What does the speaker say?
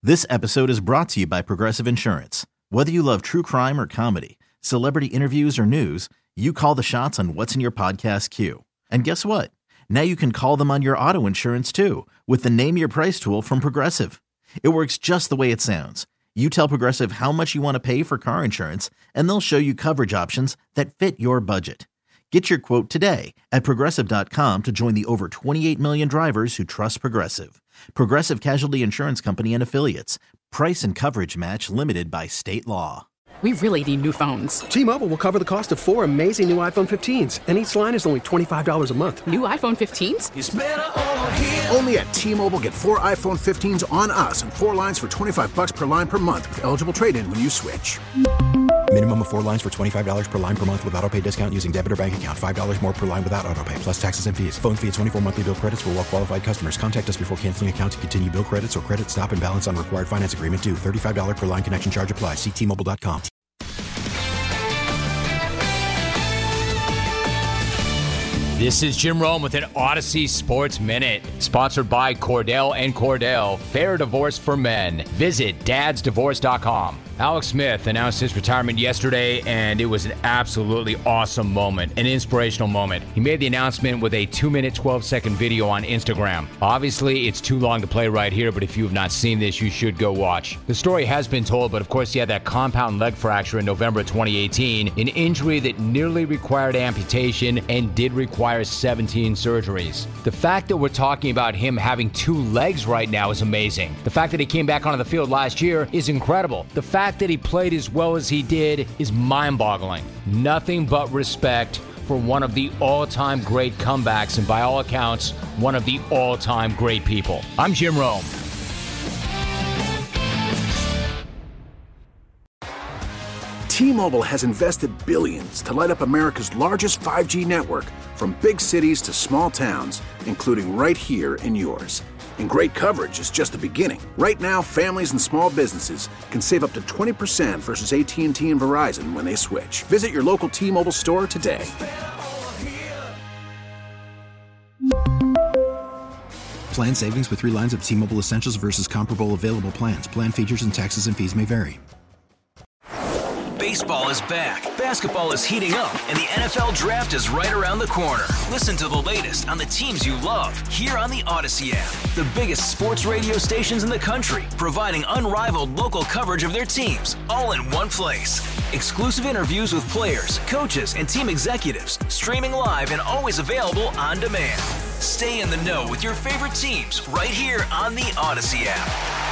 This episode is brought to you by Progressive Insurance. Whether you love true crime or comedy, celebrity interviews or news, you call the shots on what's in your podcast queue. And guess what? Now you can call them on your auto insurance too with the Name Your Price tool from Progressive. It works just the way it sounds. You tell Progressive how much you want to pay for car insurance, and they'll show you coverage options that fit your budget. Get your quote today at Progressive.com to join the over 28 million drivers who trust Progressive. Progressive Casualty Insurance Company and Affiliates. Price and coverage match limited by state law. We really need new phones. T-Mobile will cover the cost of 4 amazing new iPhone 15s, and each line is only $25 a month. New iPhone 15s? It's better over here. Only at T-Mobile, get 4 iPhone 15s on us and 4 lines for $25 per line per month with eligible trade-in when you switch. Minimum of 4 lines for $25 per line per month with autopay discount using debit or bank account. $5 more per line without autopay, plus taxes and fees. Phone fee at 24 monthly bill credits for well-qualified customers. Contact us before canceling account to continue bill credits or credit stop and balance on required finance agreement due. $35 per line connection charge applies. See T-Mobile.com. This is Jim Rome with an Odyssey Sports Minute, sponsored by Cordell & Cordell, Fair Divorce for Men. Visit dadsdivorce.com. Alex Smith announced his retirement yesterday, and it was an absolutely awesome moment, an inspirational moment. He made the announcement with a 2-minute, 12-second video on Instagram. Obviously, it's too long to play right here, but if you have not seen this, you should go watch. The story has been told, but of course, he had that compound leg fracture in November 2018, an injury that nearly required amputation and did require 17 surgeries. The fact that we're talking about him having 2 legs right now is amazing. The fact that he came back onto the field last year is incredible. The fact that he played as well as he did is mind-boggling. Nothing but respect for one of the all-time great comebacks and by all accounts, one of the all-time great people. I'm Jim Rome. T-Mobile has invested billions to light up America's largest 5G network, from big cities to small towns, including right here in yours. And great coverage is just the beginning. Right now, families and small businesses can save up to 20% versus AT&T and Verizon when they switch. Visit your local T-Mobile store today. Plan savings with 3 lines of T-Mobile Essentials versus comparable available plans. Plan features and taxes and fees may vary. Baseball is back, basketball is heating up, and the NFL Draft is right around the corner. Listen to the latest on the teams you love here on the Odyssey app. The biggest sports radio stations in the country, providing unrivaled local coverage of their teams, all in one place. Exclusive interviews with players, coaches, and team executives, streaming live and always available on demand. Stay in the know with your favorite teams right here on the Odyssey app.